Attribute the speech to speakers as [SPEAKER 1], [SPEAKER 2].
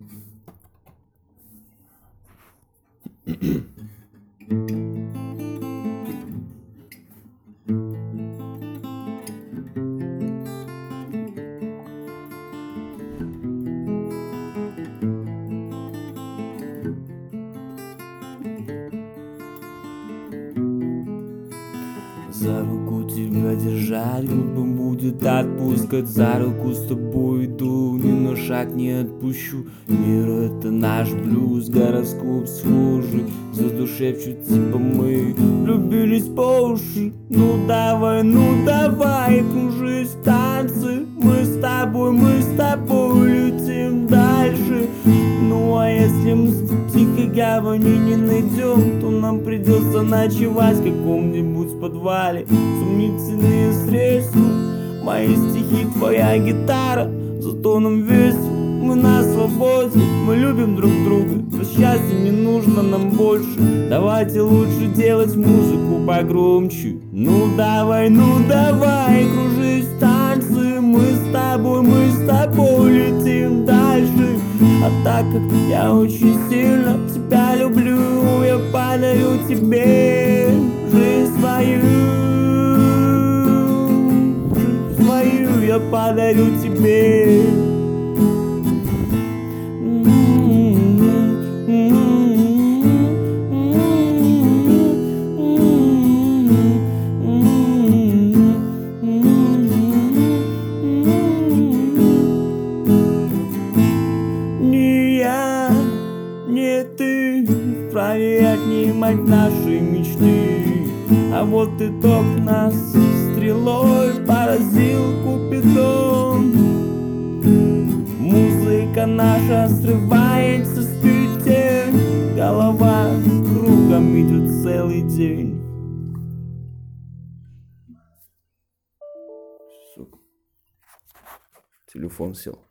[SPEAKER 1] За руку тебя держать, глупо будет отпускать. За руку с тобой иду, ни на шаг не отпущу. Мир — это наш блюз, гороскоп схожий. Задушевчут типа мы влюбились по уши. Ну давай, кружись в танцы. Мы с тобой летим дальше. Ну а если мы в тихой гавани не найдем, то нам придется ночевать в каком-нибудь подвале. Сомнительные средства, мои стихи, твоя гитара. Зато нам весело, мы на свободе, мы любим друг друга. За счастье не нужно нам больше. Давайте лучше делать музыку погромче. Ну давай, кружись в танцы. Мы с тобой летим дальше. А так как я очень сильно тебя люблю, я подарю тебе жизнь свою. Я подарю тебе. Не я, не ты вправе отнимать наши мечты. А вот итог нас стрелой поразил Купидон. Музыка наша срывается с петель. Голова кругом идет целый день. Сука. Телефон сел.